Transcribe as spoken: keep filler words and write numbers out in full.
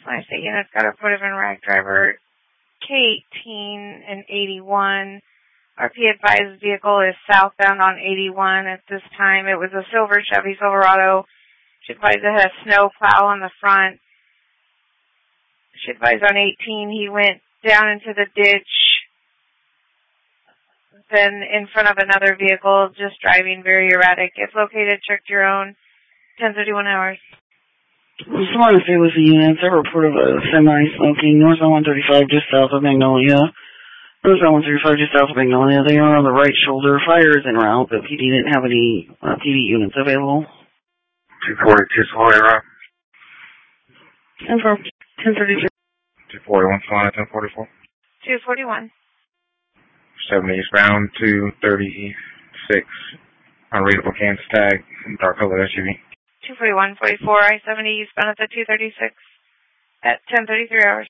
Flying State units got reported of Iraq driver K eighteen and eighty-one. R P advised vehicle is southbound on eighty-one at this time. It was a silver Chevy Silverado. She advised it had a snow plow on the front. She advised on eighteen he went down into the ditch, then in front of another vehicle, just driving very erratic. If located, check your own. ten thirty-one hours. Flying State with the units. I reported a semi smoking north on one thirty-five just south of Magnolia. North on one thirty-five just south of Magnolia. They are on the right shoulder. Fire is en route, but P D didn't have any uh, P D units available. two forty, two forty, Rock. And from ten thirty-three. two forty-one, flying at ten forty-four. two forty-one. seventy eastbound, two thirty-six. Unreadable Kansas tag, dark colored S U V. two forty-one forty-four, I seventy eastbound at the two thirty-six at ten thirty-three hours.